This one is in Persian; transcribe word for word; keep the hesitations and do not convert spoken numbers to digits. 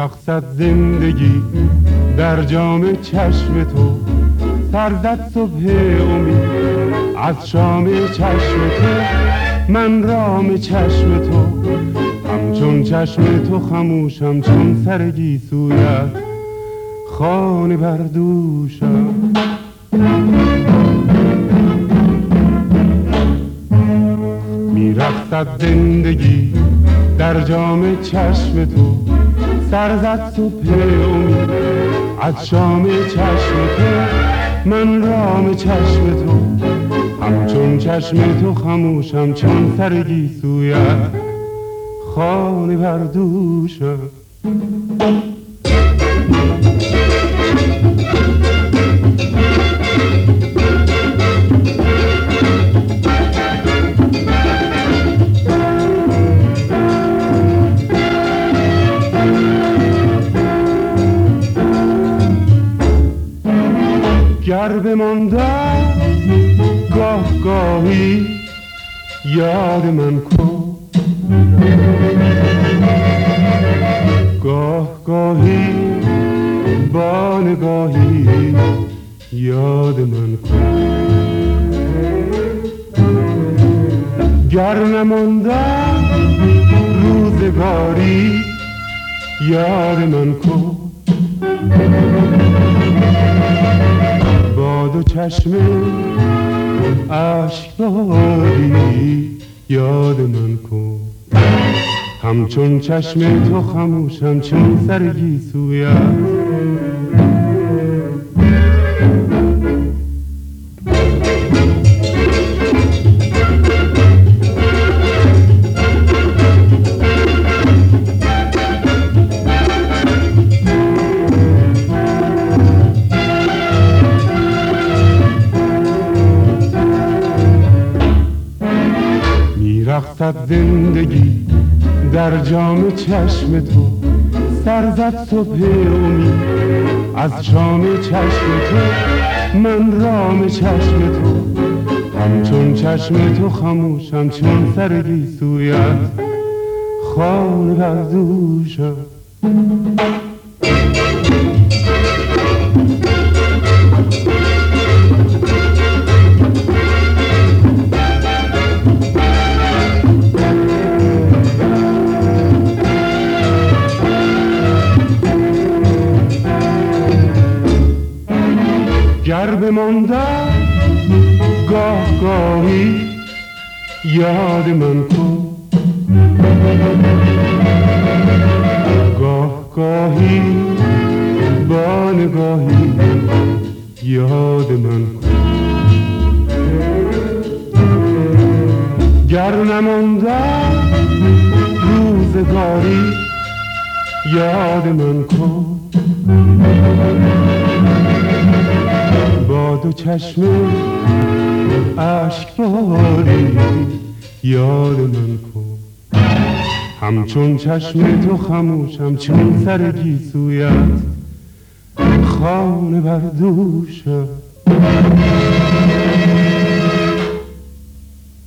میرقصد زندگی در جام چشم تو، سر زد صبح امید از شام چشم تو. من رام چشم تو، همچون چشم تو خموشم چون سر گیسویت خانه بر دوشم. میرقصد زندگی در جام چشم تو، سر زد صبح امید از شام چشم تو. من رام چشم تو، همچون چشم تو خموشم چون سر گیسویت خانه بر دوشم. گر بماندم گاه گاهی یاد من کن، گاه گاهی با نگاهی یاد من کن. گر نماندم روزگاری یاد من کن، با دو چشم اشکباری یاد من کن. همچون چشم تو خموشم چون سر گیسویت. میرقصد زندگی در جام چشم تو، سر زد صبح امید از شام چشم تو. من رام چشم تو، همچون چشم تو خموشم چون سر گیسویت خانه بر دوشم. گر بماندم گاه گاهی یاد من کن، گاه گاهی با نگاهی یاد من کن. گر نماندم روزگاری یاد من کن، با دو چشم اشکباری یاد من کن. همچون چشم تو خموشم چون سر گیسویت خانه بر دوشم.